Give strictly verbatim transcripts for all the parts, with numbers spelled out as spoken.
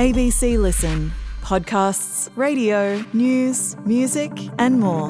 A B C Listen. Podcasts, radio, news, music and more.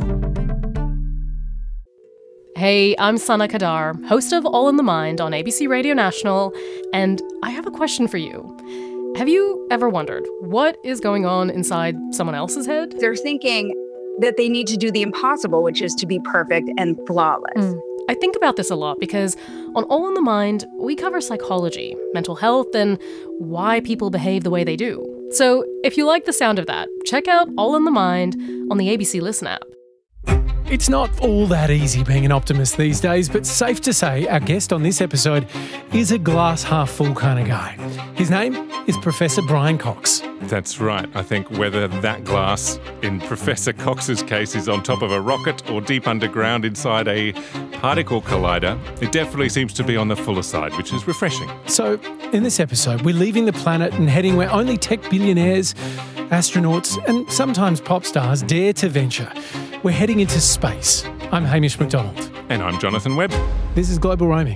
Hey, I'm Sana Kadar, host of All in the Mind on A B C Radio National, and I have a question for you. Have you ever wondered what is going on inside someone else's head? They're thinking that they need to do the impossible, which is to be perfect and flawless. Mm. I think about this a lot because on All in the Mind, we cover psychology, mental health, and why people behave the way they do. So if you like the sound of that, check out All in the Mind on the A B C Listen app. It's not all that easy being an optimist these days, but safe to say our guest on this episode is a glass half full kind of guy. His name is Professor Brian Cox. That's right. I think whether that glass, in Professor Cox's case, is on top of a rocket or deep underground inside a particle collider, it definitely seems to be on the fuller side, which is refreshing. So, in this episode, we're leaving the planet and heading where only tech billionaires, astronauts, and sometimes pop stars dare to venture. We're heading into space. I'm Hamish McDonald. And I'm Jonathan Webb. This is Global Roaming.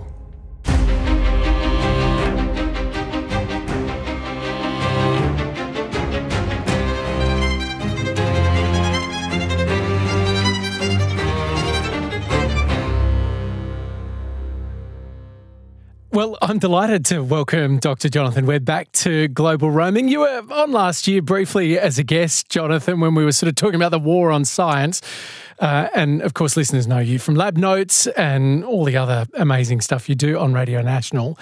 Well, I'm delighted to welcome Doctor Jonathan Webb back to Global Roaming. You were on last year briefly as a guest, Jonathan, when we were sort of talking about the war on science. Uh, and, of course, listeners know you from Lab Notes and all the other amazing stuff you do on Radio National.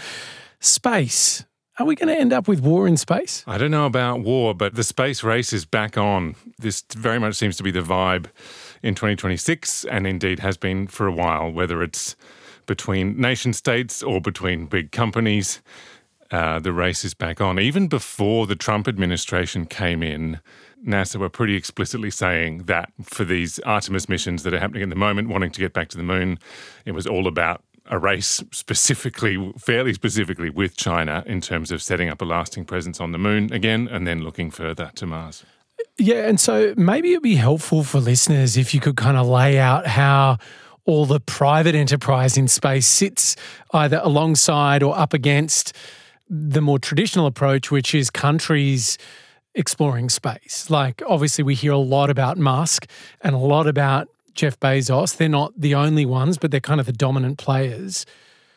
Space. Are we going to end up with war in space? I don't know about war, but the space race is back on. This very much seems to be the vibe in twenty twenty-six and indeed has been for a while, whether it's between nation states or between big companies. Uh, the race is back on. Even before the Trump administration came in, NASA were pretty explicitly saying that for these Artemis missions that are happening at the moment, wanting to get back to the moon, it was all about a race specifically, fairly specifically with China in terms of setting up a lasting presence on the moon again and then looking further to Mars. Yeah, and so maybe it'd be helpful for listeners if you could kind of lay out how all the private enterprise in space sits either alongside or up against the more traditional approach, which is countries exploring space. Like, obviously, we hear a lot about Musk and a lot about Jeff Bezos. They're not the only ones, but they're kind of the dominant players.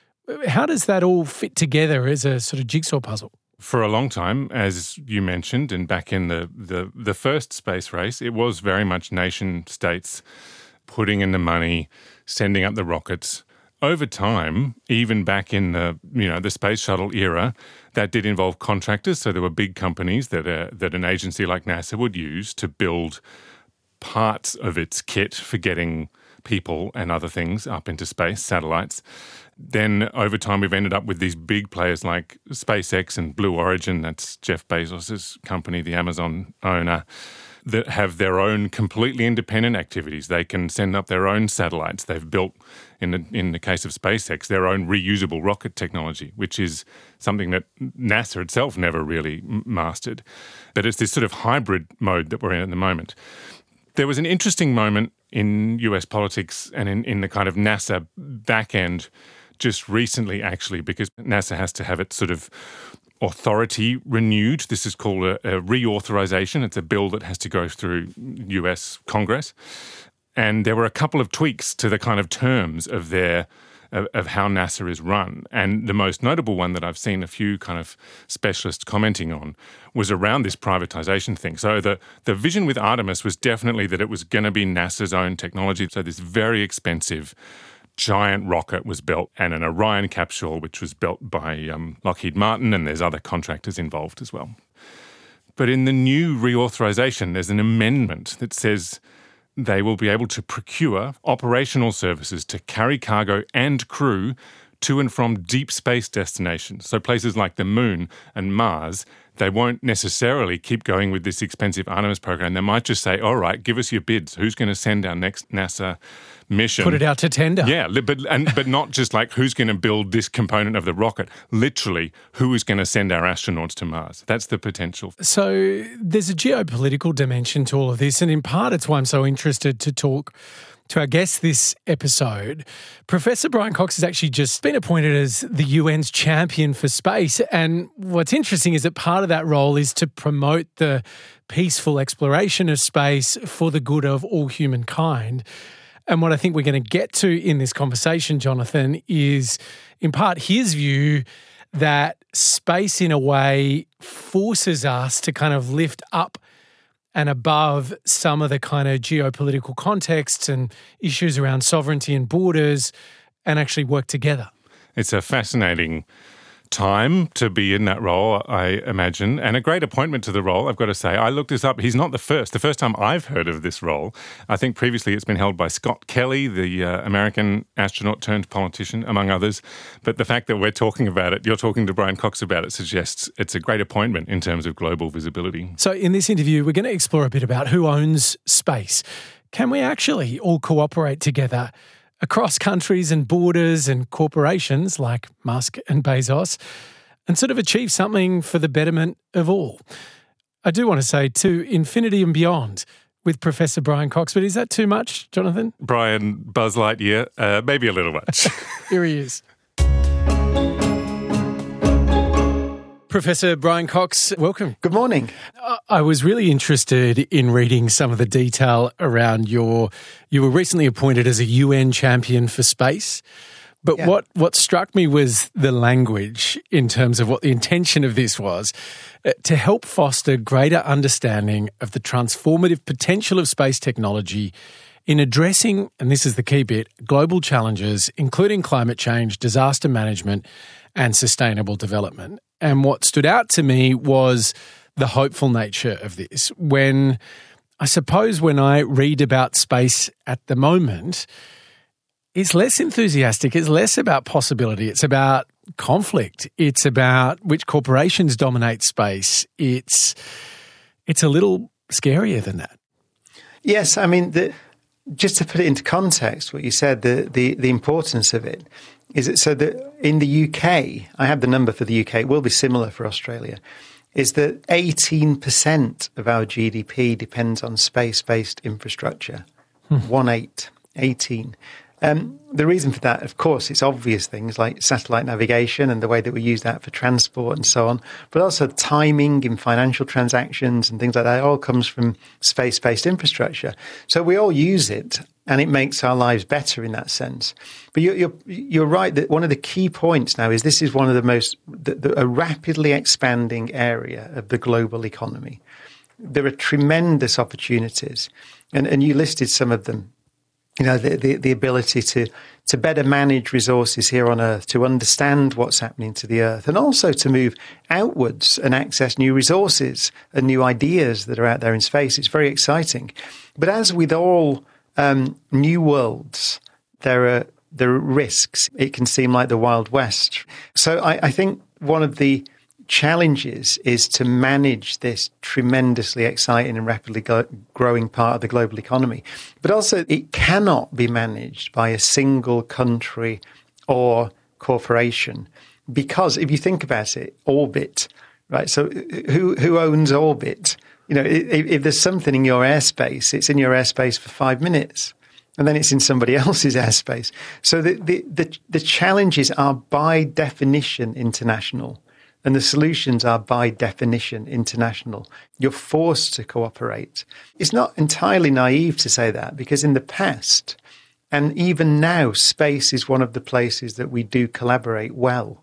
How does that all fit together as a sort of jigsaw puzzle? For a long time, as you mentioned, and back in the, the, the first space race, it was very much nation states putting in the money, sending up the rockets. Over time, even back in the you know the space shuttle era, that did involve contractors. So there were big companies that a, that an agency like NASA would use to build parts of its kit for getting people and other things up into space, satellites. Then over time, we've ended up with these big players like SpaceX and Blue Origin. That's Jeff Bezos' company, the Amazon owner, that have their own completely independent activities. They can send up their own satellites. They've built, in the, in the case of SpaceX, their own reusable rocket technology, which is something that NASA itself never really mastered. But it's this sort of hybrid mode that we're in at the moment. There was an interesting moment in U S politics and in, in the kind of NASA back end just recently, actually, because NASA has to have its sort of authority renewed. This is called a, a reauthorization. It's a bill that has to go through U S Congress. And there were a couple of tweaks to the kind of terms of their of, of how NASA is run. And the most notable one that I've seen a few kind of specialists commenting on was around this privatization thing. So the, the vision with Artemis was definitely that it was going to be NASA's own technology. So this very expensive giant rocket was built, and an Orion capsule, which was built by um, Lockheed Martin, and there's other contractors involved as well. But in the new reauthorization, there's an amendment that says they will be able to procure operational services to carry cargo and crew to and from deep space destinations. So places like the moon and Mars, they won't necessarily keep going with this expensive Artemis program. They might just say, all right, give us your bids. Who's going to send our next NASA mission? Put it out to tender. Yeah, but and but not just like who's going to build this component of the rocket. Literally, who is going to send our astronauts to Mars? That's the potential. So there's a geopolitical dimension to all of this, and in part it's why I'm so interested to talk to our guest this episode. Professor Brian Cox has actually just been appointed as the U N's champion for space. And what's interesting is that part of that role is to promote the peaceful exploration of space for the good of all humankind. And what I think we're going to get to in this conversation, Jonathan, is in part his view that space in a way forces us to kind of lift up and above some of the kind of geopolitical contexts and issues around sovereignty and borders and actually work together. It's a fascinating time to be in that role, I imagine, and a great appointment to the role, I've got to say. I looked this up. He's not the first. The first time I've heard of this role, I think previously it's been held by Scott Kelly, the uh, American astronaut turned politician, among others. But the fact that we're talking about it, you're talking to Brian Cox about it, suggests it's a great appointment in terms of global visibility. So in this interview, we're going to explore a bit about who owns space. Can we actually all cooperate together across countries and borders and corporations like Musk and Bezos and sort of achieve something for the betterment of all? I do want to say to infinity and beyond with Professor Brian Cox, but is that too much, Jonathan? Brian Buzz Lightyear, uh, maybe a little much. Here he is. Professor Brian Cox, welcome. Good morning. I was really interested in reading some of the detail around your, you were recently appointed as a U N champion for space, but Yeah. what, what struck me was the language in terms of what the intention of this was, uh, to help foster greater understanding of the transformative potential of space technology in addressing, and this is the key bit, global challenges, including climate change, disaster management, and sustainable development. And what stood out to me was the hopeful nature of this. When, I suppose when I read about space at the moment, it's less enthusiastic, it's less about possibility, it's about conflict, it's about which corporations dominate space. It's, it's a little scarier than that. Yes, I mean, the, just to put it into context, what you said, the, the, the importance of it, is it so that in the U K, I have the number for the U K, it will be similar for Australia, is that eighteen percent of our G D P depends on space-based infrastructure. Hmm. One eight, eighteen. Um, the reason for that, of course, it's obvious things like satellite navigation and the way that we use that for transport and so on, but also timing in financial transactions and things like that all comes from space-based infrastructure. So we all use it, and it makes our lives better in that sense. But you're, you're, you're right that one of the key points now is this is one of the most, the, the, a rapidly expanding area of the global economy. There are tremendous opportunities, and, and you listed some of them. You know, the, the, the ability to, to better manage resources here on Earth, to understand what's happening to the Earth, and also to move outwards and access new resources and new ideas that are out there in space. It's very exciting. But as with all um, new worlds, there are there are risks. It can seem like the Wild West. So I, I think one of the challenges is to manage this tremendously exciting and rapidly go- growing part of the global economy. But also it cannot be managed by a single country or corporation, because if you think about it, orbit, right? So who who owns orbit? You know, if, if there's something in your airspace, it's in your airspace for five minutes. And then it's in somebody else's airspace. So the, the, the, the challenges are by definition international. And the solutions are by definition international. You're forced to cooperate. It's not entirely naive to say that, because in the past, and even now, space is one of the places that we do collaborate well.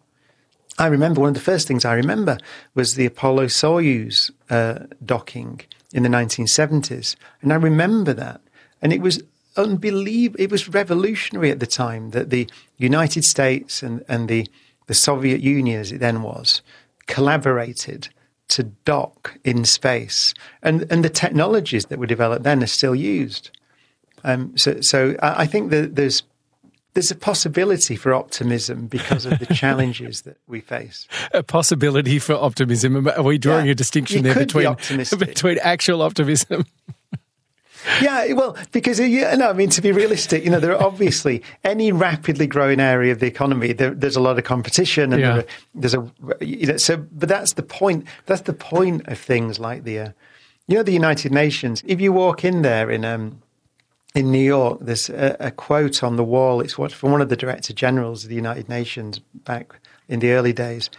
I remember one of the first things I remember was the Apollo Soyuz uh, docking in the nineteen seventies. And I remember that. And it was unbelievable. It was revolutionary at the time that the United States and, and the the Soviet Union, as it then was, collaborated to dock in space. And and the technologies that were developed then are still used. Um, so so I think that there's there's a possibility for optimism because of the challenges that we face. A possibility for optimism. Are we drawing yeah, a distinction there between, be between actual optimism? Yeah, well, because, you know, I mean, to be realistic, you know, there are obviously any rapidly growing area of the economy, there, there's a lot of competition and yeah. there are, there's a, you know, so, but that's the point, that's the point of things like the, uh, you know, the United Nations. If you walk in there in, um, in New York, there's a, a quote on the wall. It's what from one of the Director Generals of the United Nations back in the early days.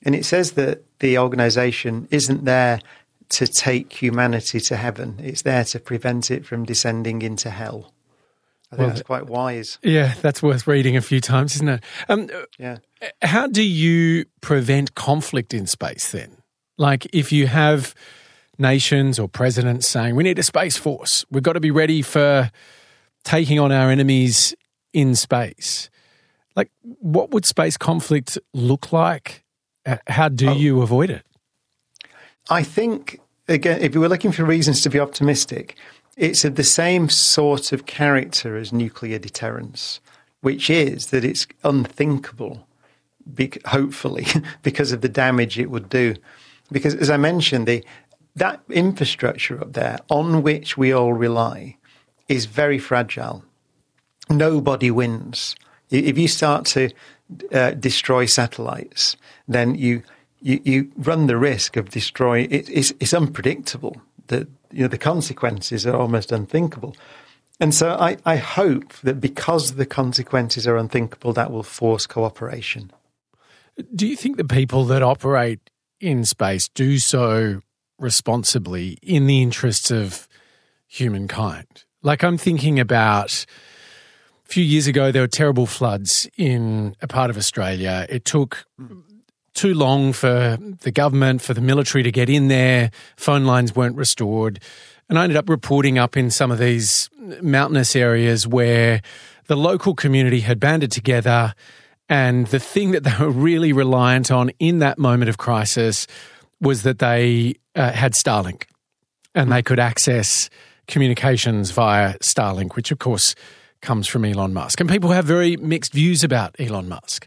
And it says that the organisation isn't there to take humanity to heaven. It's there to prevent it from descending into hell. I think well, that's quite wise. Yeah, that's worth reading a few times, isn't it? Um, yeah. How do you prevent conflict in space then? Like if you have nations or presidents saying, we need a space force, we've got to be ready for taking on our enemies in space. Like what would space conflict look like? How do oh, you avoid it? I think, again, if you were looking for reasons to be optimistic, it's of the same sort of character as nuclear deterrence, which is that it's unthinkable, hopefully, because of the damage it would do. Because, as I mentioned, the that infrastructure up there on which we all rely is very fragile. Nobody wins. If you start to uh, destroy satellites, then you, you you run the risk of destroying. It, it's, it's unpredictable. The you know the consequences are almost unthinkable, and so I, I hope that because the consequences are unthinkable, that will force cooperation. Do you think the people that operate in space do so responsibly in the interests of humankind? Like I'm thinking about a few years ago, there were terrible floods in a part of Australia. It took too long for the government, for the military to get in there. Phone lines weren't restored. And I ended up reporting up in some of these mountainous areas where the local community had banded together, and the thing that they were really reliant on in that moment of crisis was that they uh, had Starlink, and they could access communications via Starlink, which of course comes from Elon Musk. And people have very mixed views about Elon Musk.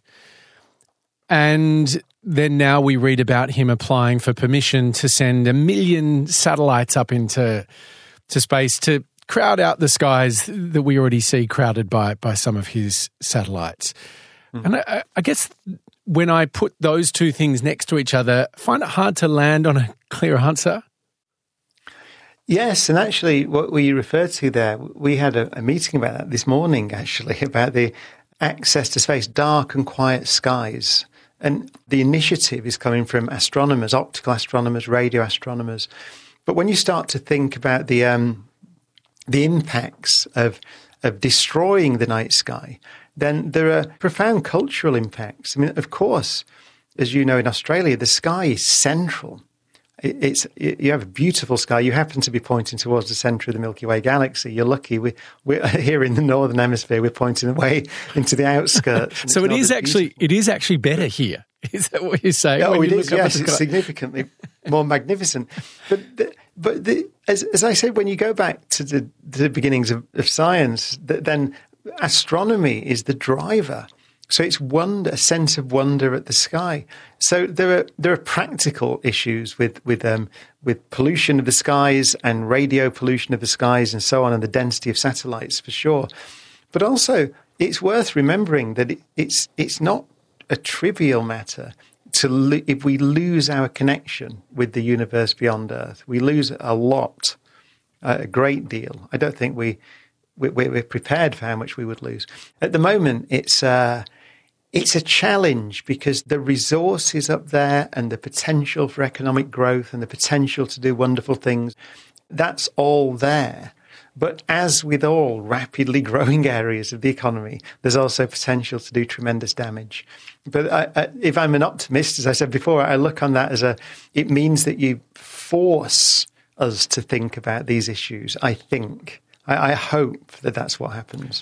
And then now we read about him applying for permission to send a million satellites up into to space to crowd out the skies that we already see crowded by, by some of his satellites. Mm. And I, I guess when I put those two things next to each other, I find it hard to land on a clear answer. Yes, and actually what we referred to there, we had a, a meeting about that this morning, actually, about the access to space, dark and quiet skies. And the initiative is coming from astronomers, optical astronomers, radio astronomers. But when you start to think about the um, the impacts of of destroying the night sky, then there are profound cultural impacts. I mean, of course, as you know, in Australia, the sky is central. It's you have a beautiful sky. You happen to be pointing towards the centre of the Milky Way galaxy. You're lucky. We, we're here in the northern hemisphere. We're pointing away into the outskirts. So it is actually beautiful. It is actually better here. Is that what you're saying? Oh, it is. Yes, it's significantly more magnificent. But the, but the, as as I said, when you go back to the, the beginnings of, of science, then astronomy is the driver. So it's wonder, a sense of wonder at the sky. So there are there are practical issues with with um, with pollution of the skies and radio pollution of the skies and so on, and the density of satellites for sure. But also, it's worth remembering that it, it's it's not a trivial matter to lo- if we lose our connection with the universe beyond Earth, we lose a lot, a great deal. I don't think we, we we're prepared for how much we would lose. At the moment, it's. Uh, It's a challenge because the resources up there and the potential for economic growth and the potential to do wonderful things, that's all there. But as with all rapidly growing areas of the economy, there's also potential to do tremendous damage. But I, I, if I'm an optimist, as I said before, I look on that as a, it means that you force us to think about these issues, I think. I, I hope that that's what happens.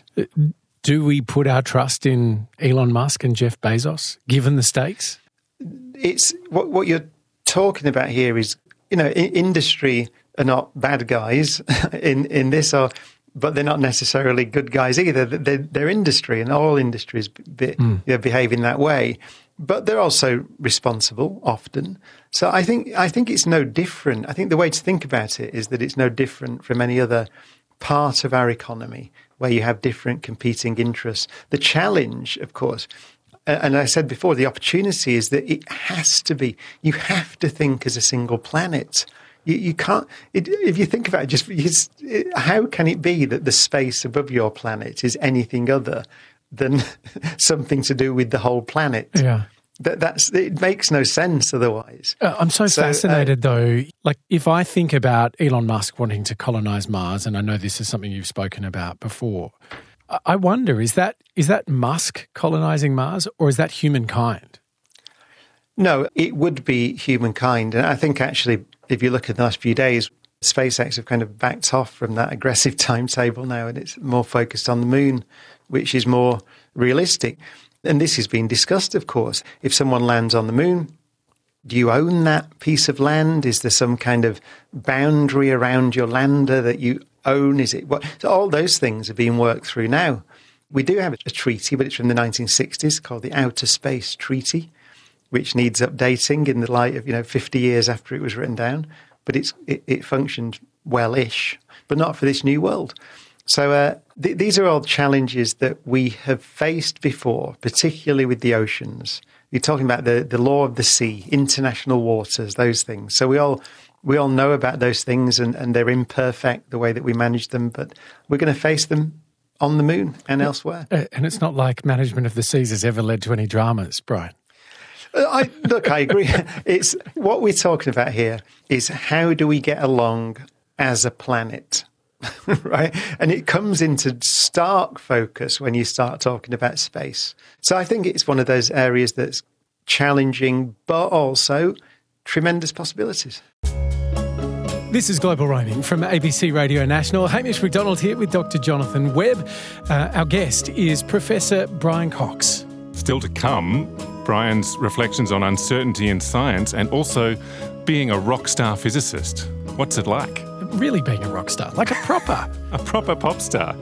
Do we put our trust in Elon Musk and Jeff Bezos, given the stakes? It's what, what you're talking about here is, you know, in, industry are not bad guys in, in this, or, but they're not necessarily good guys either. They're, they're industry, and all industries be, mm. you know, behave in that way. But they're also responsible often. So I think I think it's no different. I think the way to think about it is that it's no different from any other part of our economy where you have different competing interests. The challenge, of course, and I said before, the opportunity is that it has to be, you have to think as a single planet. You, you can't, it, if you think about it, just it's, it, how can it be that the space above your planet is anything other than something to do with the whole planet? Yeah. That that's it makes no sense otherwise. Uh, I'm so, So, uh, fascinated though. Like if I think about Elon Musk wanting to colonize Mars, and I know this is something you've spoken about before, I- I wonder is that is that Musk colonizing Mars or is that humankind? No, it would be humankind. And I think actually, if you look at the last few days, SpaceX have kind of backed off from that aggressive timetable now, and it's more focused on the moon, which is more realistic. And this has been discussed, of course. If someone lands on the moon, do you own that piece of land? Is there some kind of boundary around your lander that you own? Is it what? So all those things are being worked through now. We do have a treaty, but it's from the nineteen sixties called the Outer Space Treaty, which needs updating in the light of, you know, fifty years after it was written down. But it's it, it functioned well-ish, but not for this new world. So uh, th- these are all challenges that we have faced before, particularly with the oceans. You're talking about the, the law of the sea, international waters, those things. So we all we all know about those things, and, and they're imperfect, the way that we manage them, but we're going to face them on the moon and elsewhere. Uh, and it's not like management of the seas has ever led to any dramas, Brian. I, look, I agree. It's what we're talking about here is how do we get along as a planet, right? And it comes into stark focus when you start talking about space. So I think it's one of those areas that's challenging, but also tremendous possibilities. This is Global Roaming from A B C Radio National. Hamish McDonald here with Doctor Jonathan Webb. Uh, our guest is Professor Brian Cox. Still to come, Brian's reflections on uncertainty in science and also being a rock star physicist. What's it like? Really being a rock star, like a proper. A proper pop star.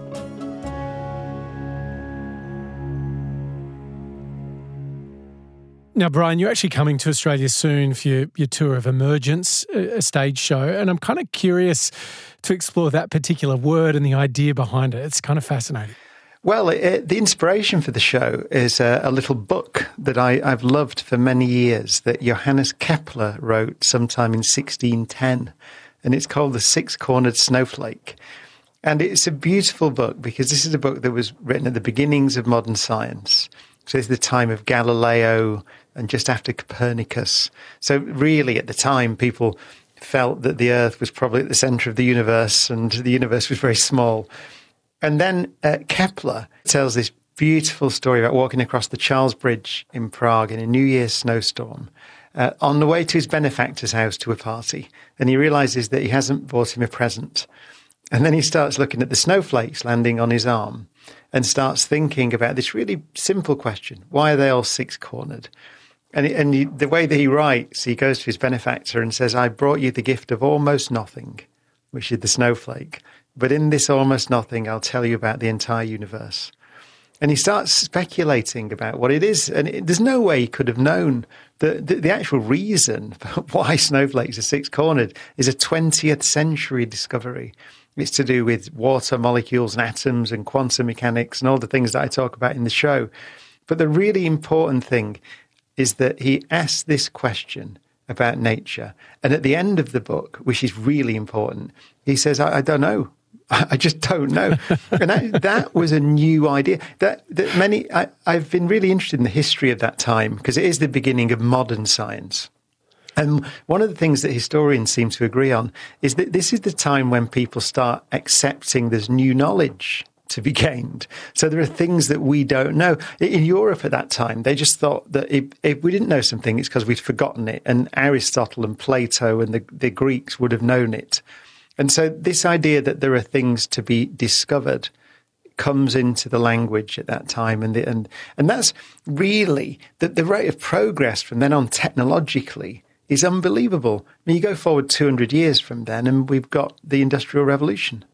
Now, Brian, you're actually coming to Australia soon for your, your tour of Emergence, a stage show, and I'm kind of curious to explore that particular word and the idea behind it. It's kind of fascinating. Well, it, the inspiration for the show is a, a little book that I, I've loved for many years that Johannes Kepler wrote sometime in sixteen ten, and it's called The Six-Cornered Snowflake. And it's a beautiful book because this is a book that was written at the beginnings of modern science. So it's the time of Galileo and just after Copernicus. So really at the time, people felt that the Earth was probably at the centre of the universe and the universe was very small. And then uh, Kepler tells this beautiful story about walking across the Charles Bridge in Prague in a New Year's snowstorm uh, on the way to his benefactor's house to a party. And he realises that he hasn't bought him a present. And then he starts looking at the snowflakes landing on his arm and starts thinking about this really simple question. Why are they all six-cornered? And, he, and he, the way that he writes, he goes to his benefactor and says, I brought you the gift of almost nothing, which is the snowflake. But in this almost nothing, I'll tell you about the entire universe. And he starts speculating about what it is. And it, there's no way he could have known that the, the actual reason for why snowflakes are six-cornered is a twentieth century discovery. It's to do with water molecules and atoms and quantum mechanics and all the things that I talk about in the show. But the really important thing is that he asks this question about nature. And at the end of the book, which is really important, he says, I, I don't know. I just don't know. And that, that was a new idea. That, that many, I, I've been really interested in the history of that time because it is the beginning of modern science. And one of the things that historians seem to agree on is that this is the time when people start accepting there's new knowledge to be gained. So there are things that we don't know. In Europe at that time, they just thought that if, if we didn't know something, it's because we'd forgotten it. And Aristotle and Plato and the, the Greeks would have known it. And so this idea that there are things to be discovered comes into the language at that time. And the, and, and that's really the, the rate of progress from then on technologically is unbelievable. I mean, you go forward two hundred years from then and we've got the Industrial Revolution.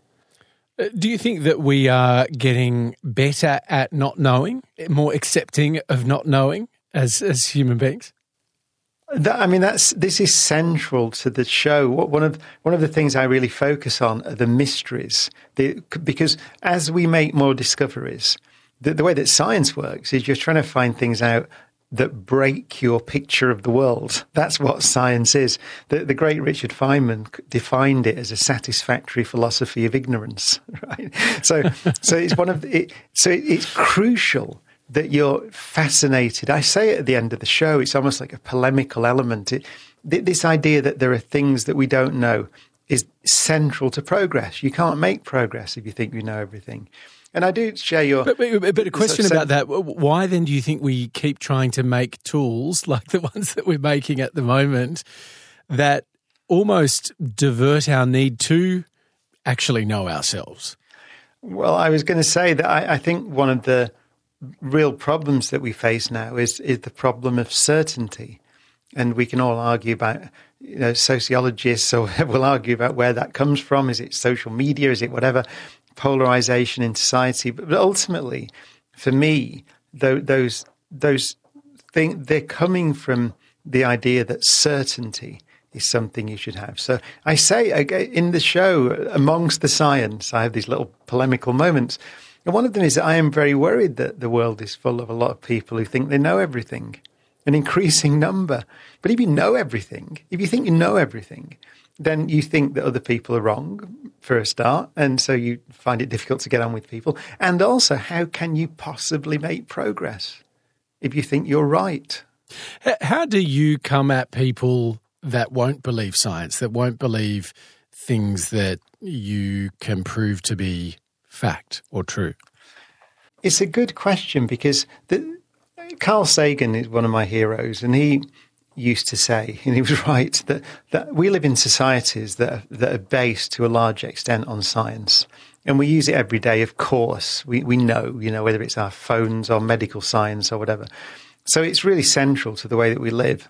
Do you think that we are getting better at not knowing, more accepting of not knowing as, as human beings? That, I mean, that's this is central to the show. One of one of the things I really focus on are the mysteries, the, because as we make more discoveries, the, the way that science works is you're trying to find things out that break your picture of the world. That's what science is. The, the great Richard Feynman defined it as a satisfactory philosophy of ignorance. Right. So, so it's one of the, it, so it's crucial that you're fascinated. I say it at the end of the show, it's almost like a polemical element. It, this idea that there are things that we don't know is central to progress. You can't make progress if you think you know everything. And I do share your... But, but, but a question so, about that, why then do you think we keep trying to make tools like the ones that we're making at the moment that almost divert our need to actually know ourselves? Well, I was going to say that I, I think one of the real problems that we face now is, is the problem of certainty. And we can all argue about, you know, sociologists or will argue about where that comes from. Is it social media? Is it whatever? Polarization in society. But ultimately, for me, th- those those things, they're coming from the idea that certainty is something you should have. So I say in the show, amongst the science, I have these little polemical moments. And one of them is that I am very worried that the world is full of a lot of people who think they know everything, an increasing number. But if you know everything, if you think you know everything, then you think that other people are wrong, for a start, and so you find it difficult to get on with people. And also, how can you possibly make progress if you think you're right? How do you come at people that won't believe science, that won't believe things that you can prove to be fact or true? It's a good question because the, Carl Sagan is one of my heroes, and he used to say, and he was right, that, that we live in societies that are, that are based to a large extent on science. And we use it every day, of course. We we know, you know, whether it's our phones or medical science or whatever. So it's really central to the way that we live.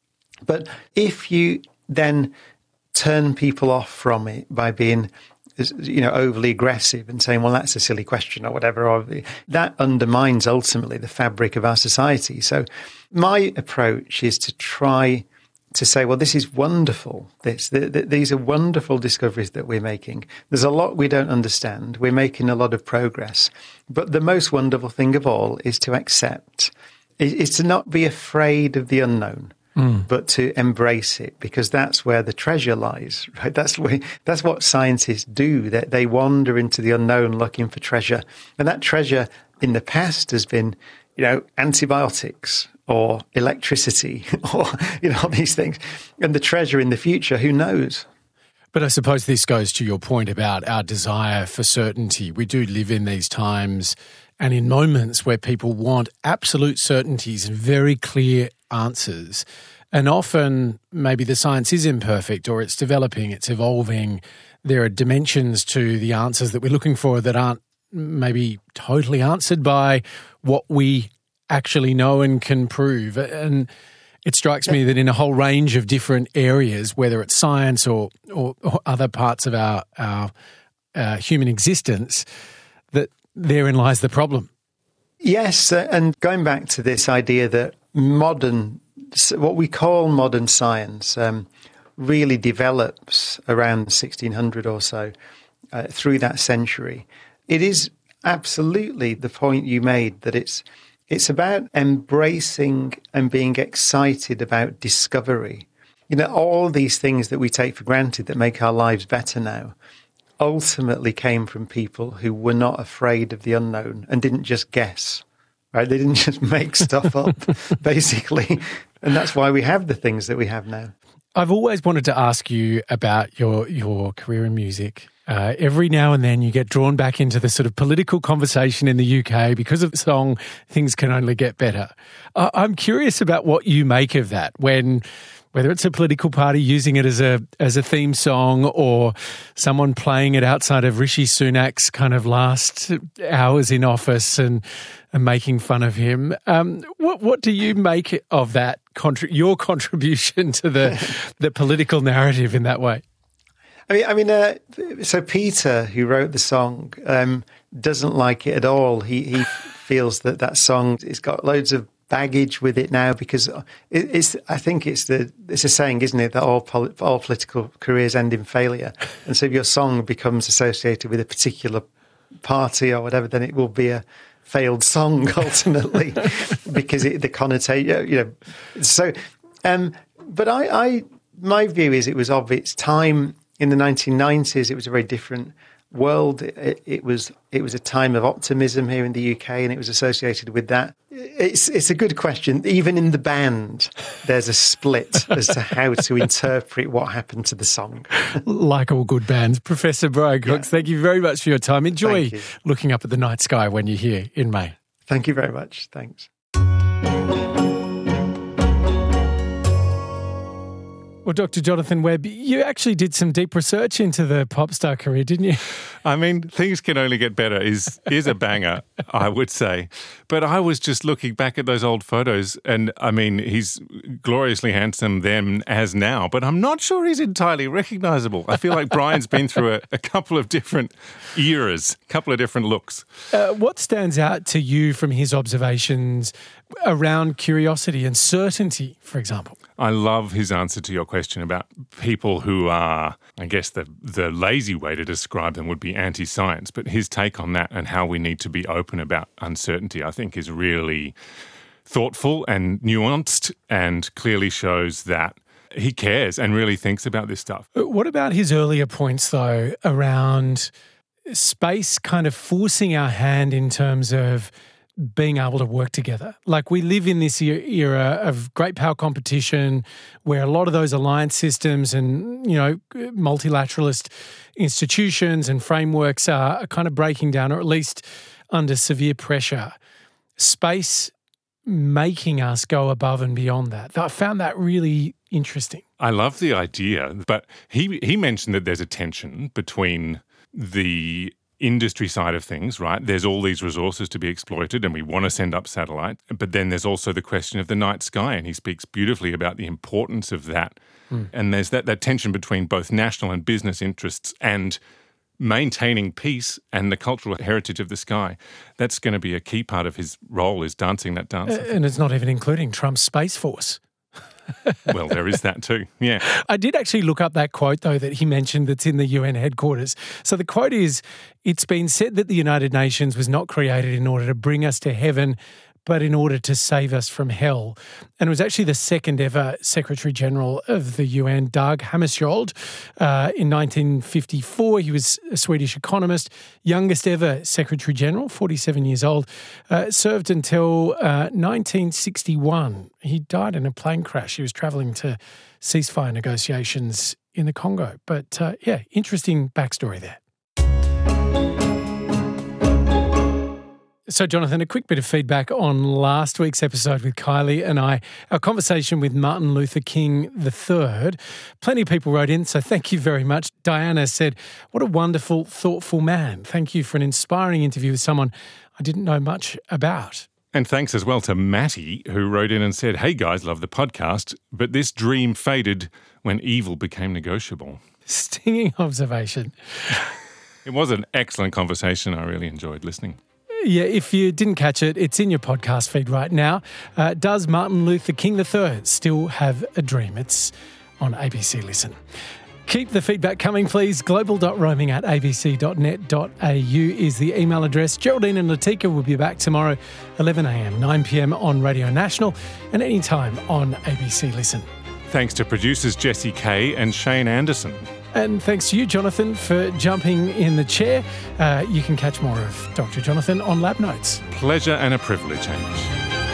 But if you then turn people off from it by being, you know, overly aggressive and saying, well, that's a silly question or whatever, or that undermines ultimately the fabric of our society. So my approach is to try to say, well, this is wonderful. This, the, the, these are wonderful discoveries that we're making. There's a lot we don't understand. We're making a lot of progress. But the most wonderful thing of all is to accept, is, is to not be afraid of the unknown. Mm. But to embrace it, because that's where the treasure lies, right? That's where, that's what scientists do. They, they wander into the unknown looking for treasure. And that treasure in the past has been, you know, antibiotics or electricity or, you know, these things. And the treasure in the future, who knows? But I suppose this goes to your point about our desire for certainty. We do live in these times and in moments where people want absolute certainties and very clear answers. And often maybe the science is imperfect or it's developing, it's evolving. There are dimensions to the answers that we're looking for that aren't maybe totally answered by what we actually know and can prove. And it strikes me that in a whole range of different areas, whether it's science or, or, or other parts of our, our uh, human existence, that therein lies the problem. Yes, uh, and going back to this idea that modern, what we call modern science, um, really develops around sixteen hundred or so uh, through that century. It is absolutely the point you made that it's it's about embracing and being excited about discovery. You know, all these things that we take for granted that make our lives better now ultimately came from people who were not afraid of the unknown and didn't just guess. Right? They didn't just make stuff up, basically. And that's why we have the things that we have now. I've always wanted to ask you about your your career in music. Uh, every now and then you get drawn back into the sort of political conversation in the U K because of the song Things Can Only Get Better. Uh, I'm curious about what you make of that, when whether it's a political party using it as a as a theme song or someone playing it outside of Rishi Sunak's kind of last hours in office and, and making fun of him. Um, what what do you make of that, contri- your contribution to the the political narrative in that way? I mean, I mean, uh, so Peter, who wrote the song, um, doesn't like it at all. He he feels that that song, it's got loads of baggage with it now because it, it's. I think it's the it's a saying, isn't it, that all pol- all political careers end in failure. And so if your song becomes associated with a particular party or whatever, then it will be a failed song ultimately because it, the connotation, you know. So, um, but I, I, my view is it was of its time. In the nineteen nineties, it was a very different world. It, it was it was a time of optimism here in the U K, and it was associated with that. It's it's a good question. Even in the band, there's a split as to how to interpret what happened to the song. Like all good bands. Professor Brian Cox, yeah. Thank you very much for your time. Enjoy looking up at the night sky when you're here in May. Thank you very much. Thanks. Well, Doctor Jonathan Webb, you actually did some deep research into the pop star career, didn't you? I mean, Things Can Only Get Better is is a banger, I would say. But I was just looking back at those old photos, and I mean, he's gloriously handsome then as now, but I'm not sure he's entirely recognisable. I feel like Brian's been through a, a couple of different eras, a couple of different looks. Uh, what stands out to you from his observations around curiosity and certainty, for example? I love his answer to your question about people who are, I guess the the lazy way to describe them would be anti-science, but his take on that and how we need to be open about uncertainty, I think is really thoughtful and nuanced and clearly shows that he cares and really thinks about this stuff. What about his earlier points, though, around space kind of forcing our hand in terms of being able to work together? Like, we live in this era of great power competition where a lot of those alliance systems and, you know, multilateralist institutions and frameworks are kind of breaking down, or at least under severe pressure. Space making us go above and beyond that. I found that really interesting. I love the idea, but he he mentioned that there's a tension between the industry side of things, right? There's all these resources to be exploited and we want to send up satellites. But then there's also the question of the night sky, and he speaks beautifully about the importance of that. Mm. And there's that, that tension between both national and business interests and maintaining peace and the cultural heritage of the sky. That's going to be a key part of his role, is dancing that dance. Uh, and it's not even including Trump's Space Force. Well, there is that too, yeah. I did actually look up that quote, though, that he mentioned that's in the U N headquarters. So the quote is, "It's been said that the United Nations was not created in order to bring us to heaven, but in order to save us from hell." And it was actually the second ever Secretary General of the U N, Dag Hammarskjöld. Uh, in nineteen fifty-four, he was a Swedish economist, youngest ever Secretary General, forty-seven years old, uh, served until uh, nineteen sixty-one. He died in a plane crash. He was travelling to ceasefire negotiations in the Congo. But uh, yeah, interesting backstory there. So, Jonathan, a quick bit of feedback on last week's episode with Kylie and I, our conversation with Martin Luther King the third. Plenty of people wrote in, so thank you very much. Diana said, "What a wonderful, thoughtful man. Thank you for an inspiring interview with someone I didn't know much about." And thanks as well to Matty, who wrote in and said, "Hey guys, love the podcast, but this dream faded when evil became negotiable." Stinging observation. It was an excellent conversation. I really enjoyed listening. Yeah, if you didn't catch it, it's in your podcast feed right now. Uh, does Martin Luther King the third still have a dream? It's on A B C Listen. Keep the feedback coming, please. global dot roaming at a b c dot net dot a u is the email address. Geraldine and Latika will be back tomorrow, eleven a m, nine p m on Radio National and anytime on A B C Listen. Thanks to producers Jesse Kay and Shane Anderson. And thanks to you, Jonathan, for jumping in the chair. Uh, you can catch more of Doctor Jonathan on Lab Notes. Pleasure and a privilege, Hamish.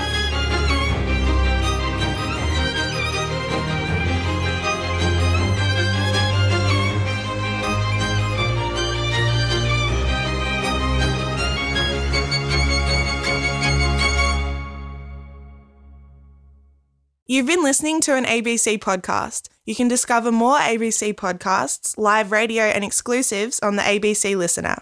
You've been listening to an A B C podcast. You can discover more A B C podcasts, live radio and exclusives on the A B C Listen app.